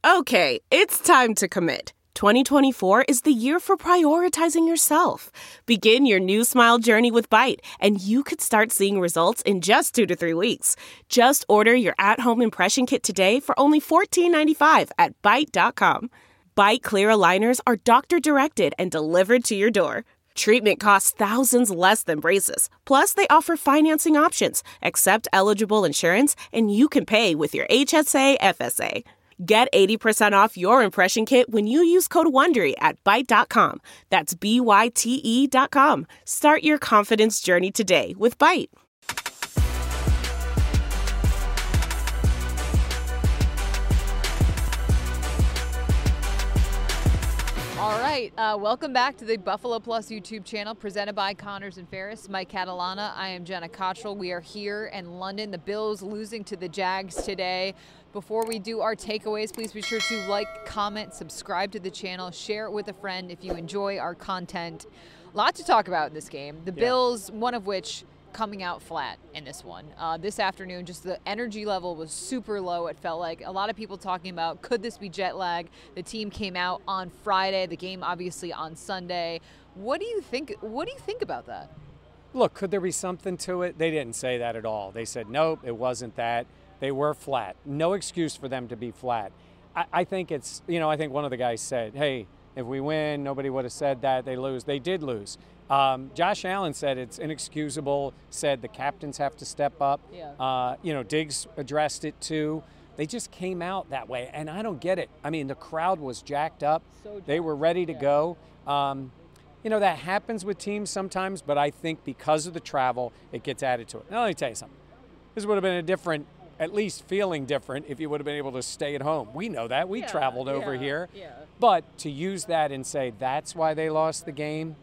Okay, it's time to commit. 2024 is the year for prioritizing yourself. Begin your new smile journey with Byte, and you could start seeing results in just 2 to 3 weeks. Just order your at-home impression kit today for only $14.95 at Byte.com. Byte Clear aligners are doctor-directed and delivered to your door. Treatment costs thousands less than braces. Plus, they offer financing options, accept eligible insurance, and you can pay with your HSA FSA. Get 80% off your impression kit when you use code WONDERY at Byte.com. That's BYTE.com. Start your confidence journey today with Byte. All right, welcome back to the Buffalo Plus YouTube channel presented by Connors and Ferris. Mike Catalana, I am Jenna Cottrell. We are here in London. The Bills losing to the Jags today. Before we do our takeaways, please be sure to like, comment, subscribe to the channel, share it with a friend if you enjoy our content. A lot to talk about in this game. The Bills, one of which coming out flat in this one. This afternoon, just the energy level was super low. It felt like a lot of people talking about, could this be jet lag? The team came out on Friday, the game obviously on Sunday. What do you think about that? Look, could there be something to it? They didn't say that at all. They said, nope, it wasn't that. They were flat. No excuse for them to be flat. I think it's, I think one of the guys said, hey, if we win, nobody would have said that. They lose. They did lose. Josh Allen said it's inexcusable, said the captains have to step up. Yeah. Diggs addressed it too. They just came out that way, and I don't get it. I mean, the crowd was jacked up. They were ready to go. That happens with teams sometimes, but I think because of the travel, it gets added to it. Now, let me tell you something. This would have been a different, at least feeling different, if you would have been able to stay at home. We know that. We traveled over here. Yeah. But to use that and say that's why they lost the game,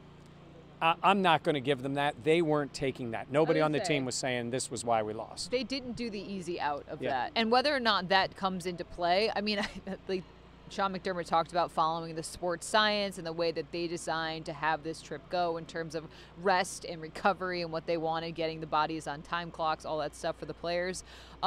I'm not going to give them that. They weren't taking that. Nobody on the team was saying this was why we lost. They didn't do the easy out of that. And whether or not that comes into play, I mean, Sean McDermott talked about following the sports science and the way that they designed to have this trip go in terms of rest and recovery and what they wanted, getting the bodies on time clocks, all that stuff for the players.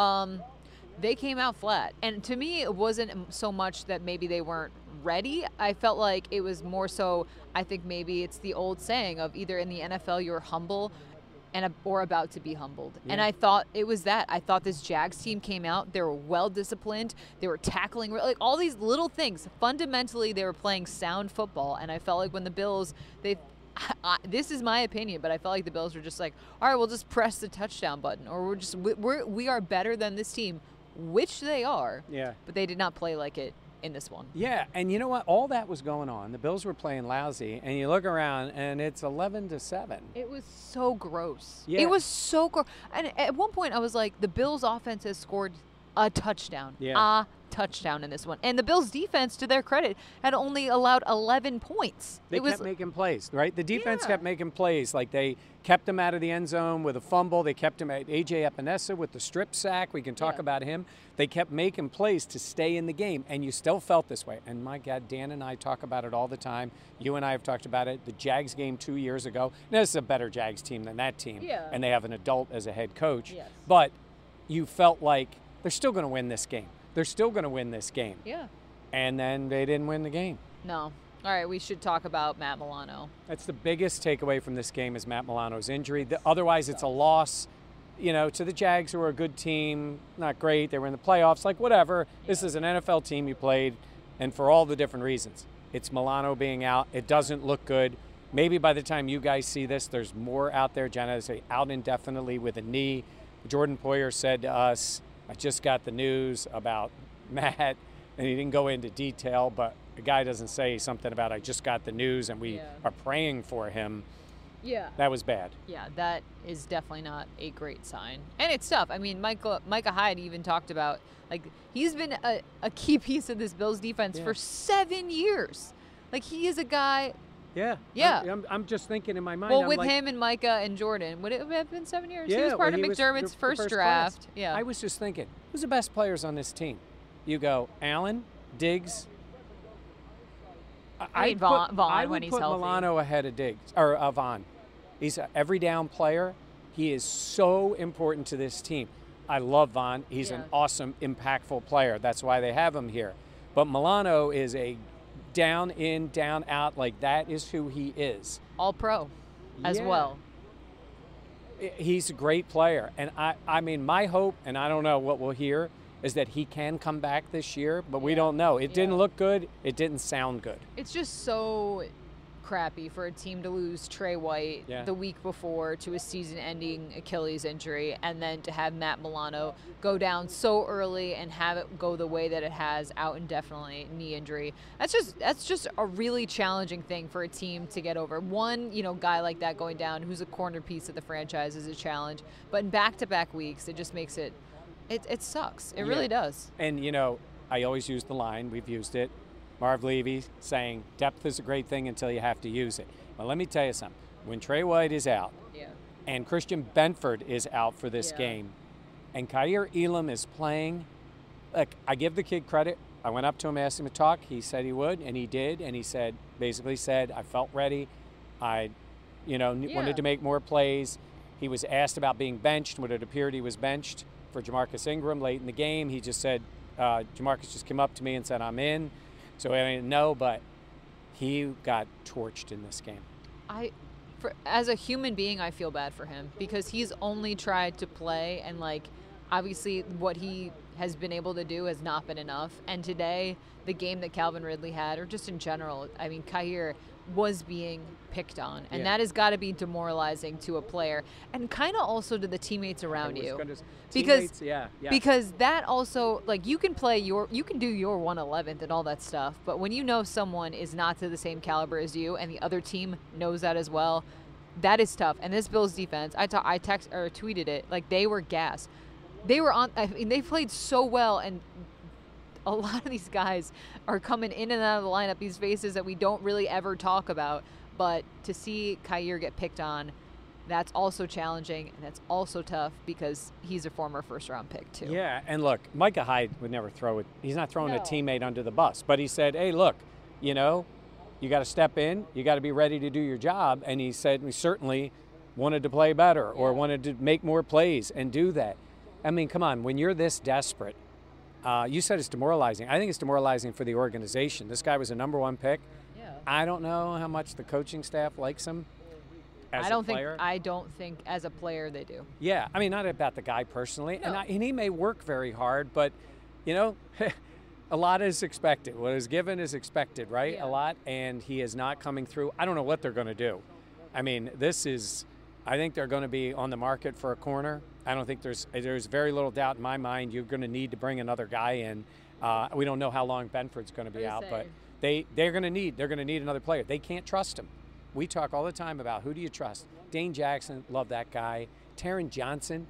They came out flat. And to me, it wasn't so much that maybe they weren't ready. I felt like it was more so, I think maybe it's the old saying of either in the NFL you're humble or about to be humbled. Yeah. And I thought it was that. I thought this Jags team came out. They were well-disciplined. They were tackling, like all these little things. Fundamentally, they were playing sound football. And I felt like when the Bills, this is my opinion, but I felt like the Bills were just like, all right, we'll just press the touchdown button. Or we are better than this team, which they are. Yeah. But they did not play like it in this one. Yeah, and you know what? All that was going on. The Bills were playing lousy, and you look around, and it's 11-7. It was so gross. Yeah. It was so gross. And at one point, I was like, the Bills' offense has scored a touchdown. Yeah. A touchdown in this one. And the Bills' defense, to their credit, had only allowed 11 points. They kept making plays, right? The defense kept making plays. Like they kept him out of the end zone with a fumble. They kept him at A.J. Epinesa with the strip sack. We can talk about him. They kept making plays to stay in the game, and you still felt this way. And my God, Dan and I talk about it all the time. You and I have talked about it. The Jags game 2 years ago. Now, this is a better Jags team than that team, and they have an adult as a head coach. Yes. But you felt like they're still going to win this game. They're still going to win this game. Yeah. And then they didn't win the game. No. All right, we should talk about Matt Milano. That's the biggest takeaway from this game is Matt Milano's injury. Otherwise, it's a loss, to the Jags, who are a good team. Not great. They were in the playoffs. Like, whatever. Yeah. This is an NFL team you played, and for all the different reasons. It's Milano being out. It doesn't look good. Maybe by the time you guys see this, there's more out there. Jenna say out indefinitely with a knee. Jordan Poyer said to us, I just got the news about Matt, and he didn't go into detail, but the guy doesn't say something about I just got the news and we are praying for him. Yeah. That was bad. Yeah, that is definitely not a great sign. And it's tough. I mean, Micah Hyde even talked about, like, he's been a key piece of this Bills defense for 7 years. Like, he is a guy. Yeah. I'm just thinking in my mind. Well, with him and Micah and Jordan, would it have been 7 years? Yeah, he was part of McDermott's first draft. Class. Yeah. I was just thinking, who's the best players on this team? You go Allen, Diggs. I mean, Vaughn when he's healthy. I would put Milano ahead of Diggs or Vaughn. He's an every down player. He is so important to this team. I love Vaughn. He's an awesome, impactful player. That's why they have him here. But Milano is a down in, down out. Like, that is who he is. All pro as well. He's a great player. And I mean, my hope, and I don't know what we'll hear, is that he can come back this year, but we don't know. It didn't look good. It didn't sound good. It's just so crappy for a team to lose Trey White the week before to a season-ending Achilles injury, and then to have Matt Milano go down so early and have it go the way that it has, out indefinitely, knee injury. That's just a really challenging thing for a team to get over. One, guy like that going down, who's a corner piece of the franchise, is a challenge. But in back-to-back weeks, it just makes it sucks. It really does. And I always use the line. We've used it. Marv Levy saying depth is a great thing until you have to use it. Well, let me tell you something. When Trey White is out and Christian Benford is out for this game and Kaiir Elam is playing, look, I give the kid credit. I went up to him, asked him to talk. He said he would, and he did. And he basically said, I felt ready. I wanted to make more plays. He was asked about being benched. When it appeared he was benched for Jamarcus Ingram late in the game, he just said, Jamarcus just came up to me and said, I'm in. So I didn't know, but he got torched in this game. As a human being, I feel bad for him because he's only tried to play, and obviously what he has been able to do has not been enough. And today, the game that Calvin Ridley had, or just in general, I mean, Kaiir was being picked on, and that has got to be demoralizing to a player, and kind of also to the teammates around you, because that also, you can do your 111th and all that stuff, but when someone is not to the same caliber as you, and the other team knows that as well, that is tough. And this Bills defense, I tweeted it, they were gassed. They were on. I mean, they played so well, and a lot of these guys are coming in and out of the lineup, these faces that we don't really ever talk about. But to see Kaiir get picked on, that's also challenging, and that's also tough because he's a former first-round pick, too. Yeah, and look, Micah Hyde would never throw it. He's not throwing a teammate under the bus. But he said, hey, look, you got to step in. You got to be ready to do your job. And he said we certainly wanted to play better or wanted to make more plays and do that. I mean, come on, when you're this desperate, you said it's demoralizing. I think it's demoralizing for the organization. This guy was a number one pick. Yeah. I don't know how much the coaching staff likes him as a player. I don't think as a player they do. Yeah, I mean, not about the guy personally. No. And he may work very hard, but, a lot is expected. What is given is expected, right? Yeah. A lot, and he is not coming through. I don't know what they're going to do. I mean, I think they're going to be on the market for a corner. I don't think there's very little doubt in my mind you're going to need to bring another guy in. We don't know how long Benford's going to be out, but they're going to need another player. They can't trust him. We talk all the time about who do you trust. Dane Jackson, love that guy. Taron Johnson,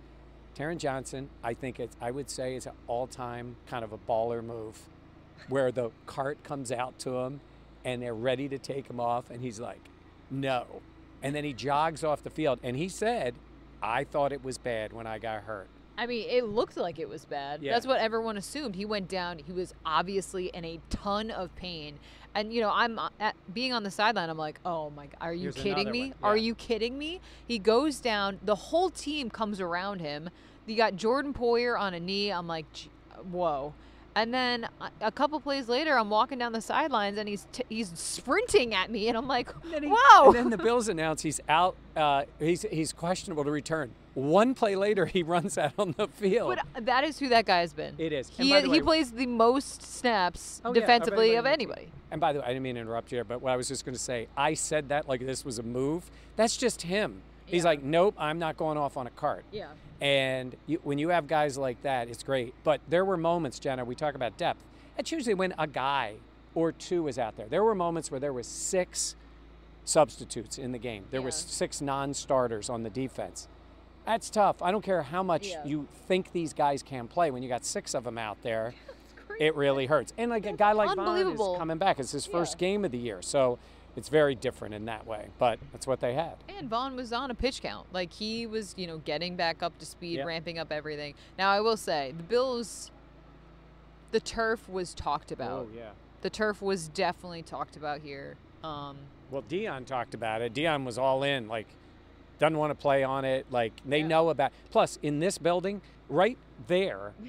I would say it's an all-time kind of a baller move where the cart comes out to him and they're ready to take him off, and he's like, no. And then he jogs off the field, and he said, I thought it was bad when I got hurt. I mean, it looked like it was bad. Yeah. That's what everyone assumed. He went down. He was obviously in a ton of pain. And, I'm being on the sideline, I'm like, oh, my God, are you kidding me? Yeah. Are you kidding me? He goes down. The whole team comes around him. You got Jordan Poyer on a knee. I'm like, whoa. And then a couple plays later, I'm walking down the sidelines, and he's sprinting at me, and I'm like, whoa. And then the Bills announce he's out. He's questionable to return. One play later, he runs out on the field. But that is who that guy has been. It is. He plays the most snaps defensively of anybody. And by the way, I didn't mean to interrupt you here, but what I was just going to say, I said that like this was a move. That's just him. Yeah. He's like, nope, I'm not going off on a cart. Yeah. And when you have guys like that, it's great. But there were moments, Jenna, we talk about depth. It's usually when a guy or two is out there. There were moments where there was 6 substitutes in the game. There was 6 non-starters on the defense. That's tough. I don't care how much you think these guys can play. When you got 6 of them out there, it really hurts. And like a guy like Vaughn is coming back. It's his first game of the year. So it's very different in that way, but that's what they had. And Vaughn was on a pitch count. Like, he was, getting back up to speed, ramping up everything. Now, I will say, the Bills, the turf was talked about. Oh, yeah. The turf was definitely talked about here. Well, Deion talked about it. Deion was all in, doesn't want to play on it. They know about. Plus, in this building, right there,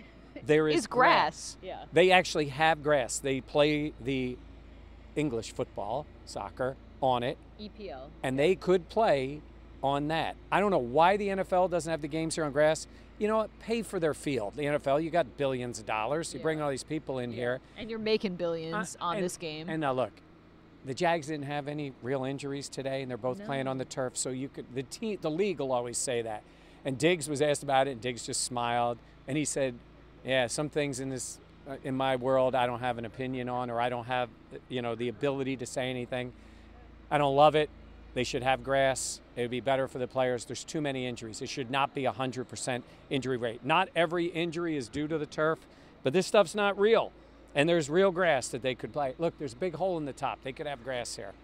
there is grass. Yeah. They actually have grass. They play the English football, soccer, on it. EPL. And they could play on that. I don't know why the NFL doesn't have the games here on grass. You know what? Pay for their field. The NFL, you got billions of dollars. You bring all these people in here. And you're making billions on this game. And now look, the Jags didn't have any real injuries today, and they're both playing on the turf. So you could the league will always say that. And Diggs was asked about it, and Diggs just smiled, and he said, "Yeah, some things in my world I don't have an opinion on, or I don't have the ability to say anything. I don't love it. They should have grass. It would be better for the players. There's too many injuries. It should not be 100% injury rate. Not every injury is due to the turf, but this stuff's not real. And there's real grass that they could play. Look, there's a big hole in the top. They could have grass here."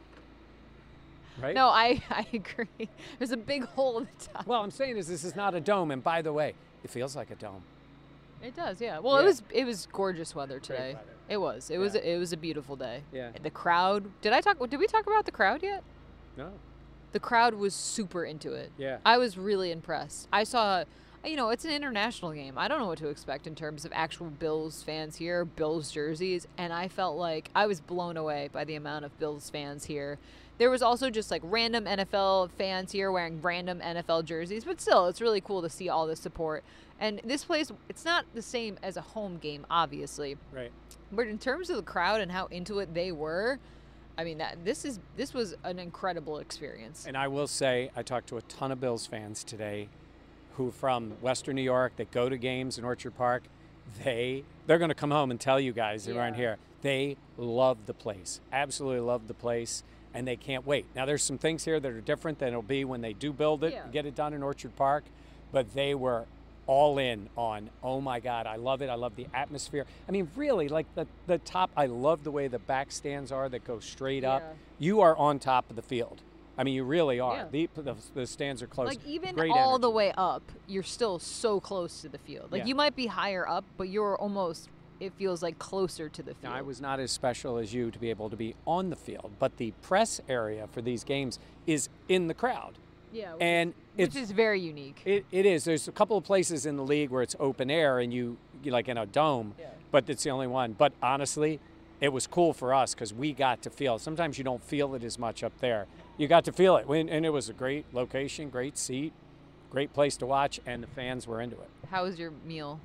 Right? No, I agree. There's a big hole in the top. Well, I'm saying this is not a dome. And by the way, it feels like a dome. It does, yeah. Well, it was gorgeous weather today. Weather. It was. It was a beautiful day. Yeah. The crowd. Did we talk about the crowd yet? No. The crowd was super into it. Yeah. I was really impressed. I saw, it's an international game. I don't know what to expect in terms of actual Bills fans here, Bills jerseys, and I felt like I was blown away by the amount of Bills fans here. There was also just like random NFL fans here wearing random NFL jerseys, but still, it's really cool to see all this support. And this place, it's not the same as a home game, obviously. Right. But in terms of the crowd and how into it they were, I mean, this was an incredible experience. And I will say, I talked to a ton of Bills fans today who from Western New York that go to games in Orchard Park. They're going to come home and tell you guys who aren't here. They love the place, absolutely love the place, and they can't wait. Now, there's some things here that are different than it'll be when they do build it and get it done in Orchard Park, but they were all in on, oh my God, I love it. I love the atmosphere. I mean, really, like the top, I love the way the back stands are that go straight up. You are on top of the field. I mean, you really are. Yeah. The stands are close. Like, even Great all energy. the way up, you're still so close to the field. Like, you might be higher up, but you're almost, it feels like closer to the field. Now, I was not as special as you to be able to be on the field, but the press area for these games is in the crowd. Yeah, which is very unique. It is. There's a couple of places in the league where it's open air and you like in a dome, but it's the only one. But honestly, it was cool for us because we got to feel it. Sometimes you don't feel it as much up there. You got to feel it. And it was a great location, great seat, great place to watch, and the fans were into it. How was your meal?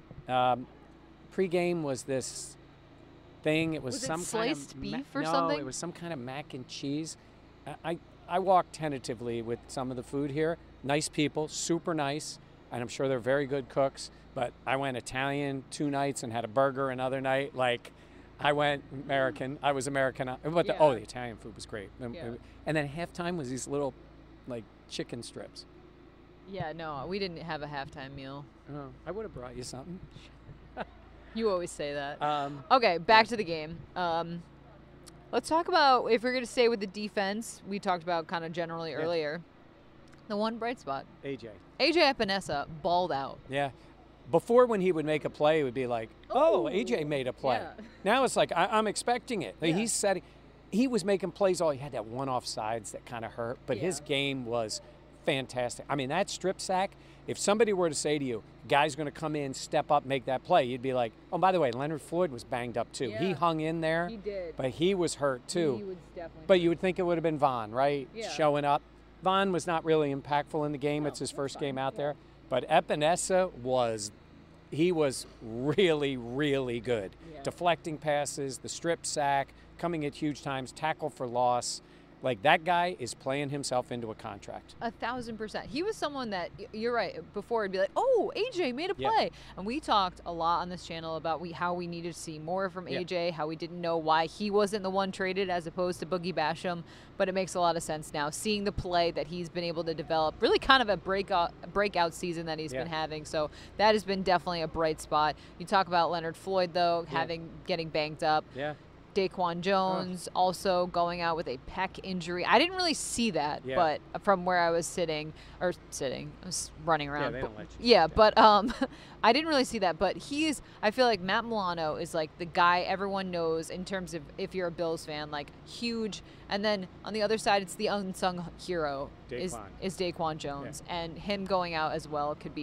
Pre-game was this thing. It was some sliced kind of beef or no, something? It was some kind of mac and cheese. I walked tentatively with some of the food here. Nice people, super nice, and I'm sure they're very good cooks. But I went Italian 2 nights and had a burger another night. Like, I went American. I was American. But the Italian food was great. And then halftime was these little, like, chicken strips. Yeah, no, we didn't have a halftime meal. Oh, I would have brought you something. You always say that. Okay, back to the game. Let's talk about, if we're going to stay with the defense, we talked about kind of generally earlier, the one bright spot. AJ Epinesa balled out. Yeah. Before, when he would make a play, it would be like, oh, AJ made a play. Yeah. Now it's like, I'm expecting it. Like, he was making plays he had that one offsides that kind of hurt, but his game was fantastic. I mean, that strip sack, if somebody were to say to you, guy's going to come in, step up, make that play, you'd be like, oh, by the way, Leonard Floyd was banged up too. He hung in there. He did. But he was hurt too. He was definitely But you would think it would have been Vaughn, right? Yeah. Showing up. Vaughn was not really impactful in the game. It's his first game out there. But Epinesa was really, really good. Yeah. Deflecting passes, the strip sack, coming at huge times, tackle for loss. Like, that guy is playing himself into a contract. 1,000%. He was someone that, you're right, before it'd be like, oh, AJ made a play. And we talked a lot on this channel about how we needed to see more from AJ, how we didn't know why he wasn't the one traded as opposed to Boogie Basham. But it makes a lot of sense now, seeing the play that he's been able to develop, really kind of a breakout season that he's been having. So that has been definitely a bright spot. You talk about Leonard Floyd, though, getting banged up. Yeah. Daquan Jones also going out with a pec injury. I didn't really see that, but from where I was I was running around. Yeah, they don't let you. But I didn't really see that. But I feel like Matt Milano is like the guy everyone knows in terms of, if you're a Bills fan, like huge. And then on the other side, it's the unsung hero is Daquan Jones, and him going out as well could be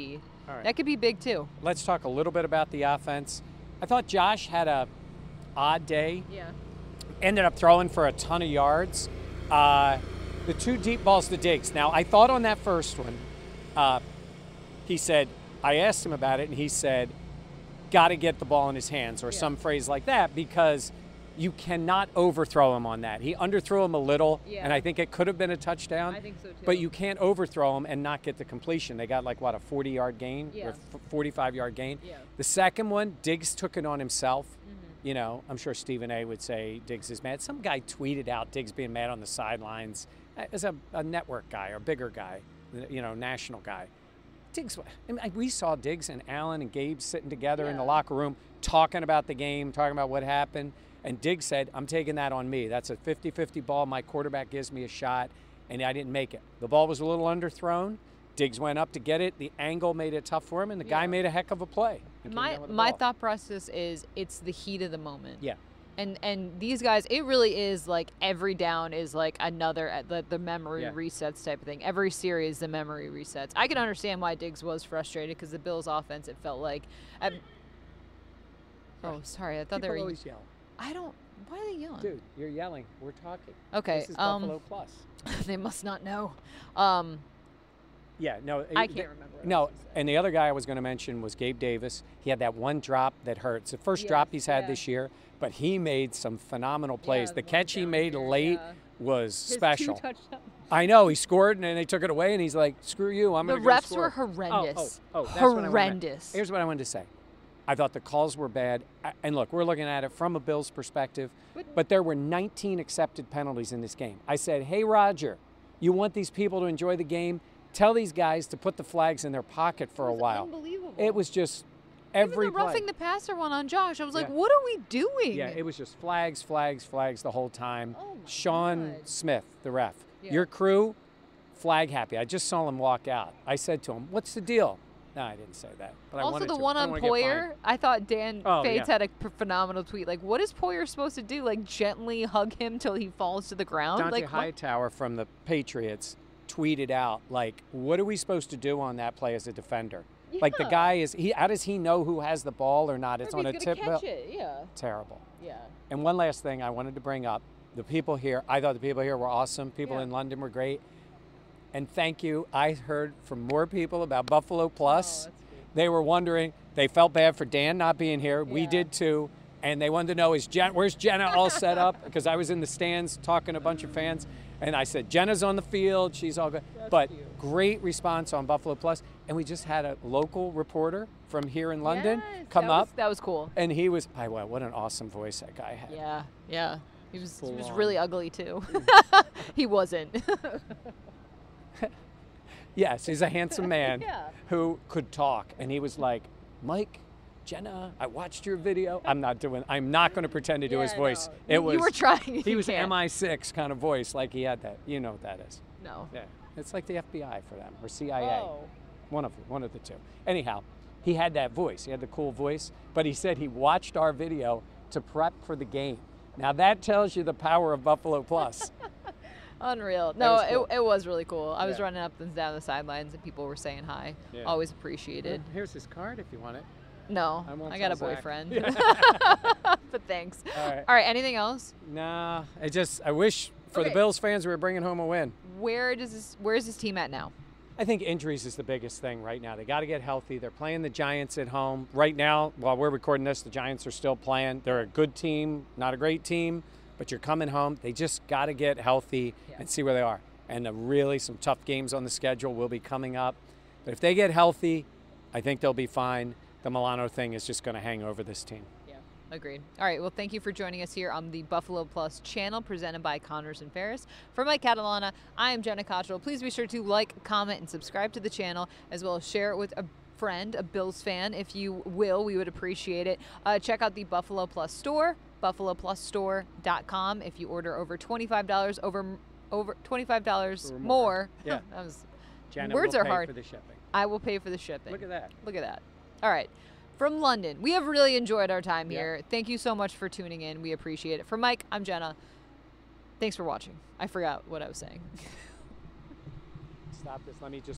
All right. That could be big too. Let's talk a little bit about the offense. I thought Josh had a odd day. Yeah. Ended up throwing for a ton of yards. The 2 deep balls to Diggs. Now, I thought on that first one, he said, I asked him about it, and he said, got to get the ball in his hands, or some phrase like that, because you cannot overthrow him on that. He underthrew him a little, and I think it could have been a touchdown. I think so too. But you can't overthrow him and not get the completion. They got like, what, a 40-yard gain? Yeah. Or 45-yard gain? Yeah. The second one, Diggs took it on himself. You know, I'm sure Stephen A. would say Diggs is mad. Some guy tweeted out Diggs being mad on the sidelines as a network guy or bigger guy, you know, national guy. Diggs, I mean, we saw Diggs and Allen and Gabe sitting together in the locker room talking about the game, talking about what happened. And Diggs said, I'm taking that on me. That's a 50-50 ball. My quarterback gives me a shot, and I didn't make it. The ball was a little underthrown. Diggs went up to get it. The angle made it tough for him, and the guy made a heck of a play. My thought process is it's the heat of the moment. Yeah. And these guys, it really is like every down is like another the memory resets type of thing. Every series, the memory resets. I can understand why Diggs was frustrated because the Bills' offense, it felt like. Oh, sorry, I thought People they were. always yell. I don't. Why are they yelling? Dude, you're yelling. We're talking. Okay. This is Buffalo Plus. They must not know. Yeah, no. I can't remember. No, and the other guy I was going to mention was Gabe Davis. He had that one drop that hurts. The first drop he's had this year, but he made some phenomenal plays. Yeah, the catch he made late was His special. 2 touchdowns. I know, he scored, and then they took it away, and he's like, screw you, I'm going to go The refs score. were horrendous. That's what I wanted. Horrendous. Here's what I wanted to say. I thought the calls were bad. And look, we're looking at it from a Bills perspective, but there were 19 accepted penalties in this game. I said, hey, Roger, you want these people to enjoy the game? Tell these guys to put the flags in their pocket for a while. Unbelievable. It was just every Even the roughing play. the passer one on Josh. I was like, what are we doing? Yeah, it was just flags, flags, flags the whole time. Oh my Sean God. Smith, the ref. Yeah. Your crew, flag happy. I just saw him walk out. I said to him, what's the deal? No, I didn't say that. But I Also, wanted the to. one I on don't wanna get Poyer, fined. I thought Dan Fates yeah. had a phenomenal tweet. Like, what is Poyer supposed to do? Like, gently hug him till he falls to the ground? Dante Like, what? Hightower from the Patriots tweeted out, like, what are we supposed to do on that play as a defender? Like, the guy is, how does he know who has the ball or not? It's on a tip. Catch it. Yeah. Terrible. Yeah. And one last thing I wanted to bring up. The people here, I thought the people here were awesome. People in London were great. And thank you. I heard from more people about Buffalo Plus. They were wondering, they felt bad for Dan not being here. We did too. And they wanted to know, where's Jenna all set up? Because I was in the stands talking to a bunch of fans. And I said, Jenna's on the field. She's all good. But great response on Buffalo Plus. And we just had a local reporter from here in London come up. That was cool. And he was, wow, what an awesome voice that guy had. Yeah. Yeah. He was on. really ugly too. He wasn't. Yes, he's a handsome man Yeah. who could talk. And he was like, Mike, Jenna, I watched your video. I'm not going to pretend to do his voice. No. It was, you were trying. he was can't. MI6 kind of voice, like he had that. You know what that is. No. Yeah. It's like the FBI for them, or CIA. Oh. One of the two. Anyhow, he had that voice. He had the cool voice. But he said he watched our video to prep for the game. Now that tells you the power of Buffalo Plus. Unreal. That No, was cool. it was really cool. I was Yeah. running up and down the sidelines and people were saying hi. Yeah. Always appreciated. Here's his card if you want it. No, I won't I got a tell Zach. boyfriend. But thanks. All right. All right, anything else? Nah, I wish for the Okay. Bills fans we were bringing home a win. Where is this team at now? I think injuries is the biggest thing right now. They got to get healthy. They're playing the Giants at home. Right now, while we're recording this, the Giants are still playing. They're a good team, not a great team, but you're coming home. They just got to get healthy and see where they are. And really some tough games on the schedule will be coming up. But if they get healthy, I think they'll be fine. The Milano thing is just going to hang over this team. Yeah, agreed. All right, well, thank you for joining us here on the Buffalo Plus channel presented by Connors and Ferris. For Mike Catalana, I am Jenna Cottrell. Please be sure to like, comment, and subscribe to the channel, as well as share it with a friend, a Bills fan, if you will. We would appreciate it. Check out the Buffalo Plus store, buffaloplusstore.com. If you order over $25 over $25 more. Yeah. That was, Jenna words will are pay hard. for the shipping. I will pay for the shipping. Look at that. Look at that. All right. From London, we have really enjoyed our time Yeah. here. Thank you so much for tuning in. We appreciate it. For Mike, I'm Jenna. Thanks for watching. I forgot what I was saying. Stop this. Let me just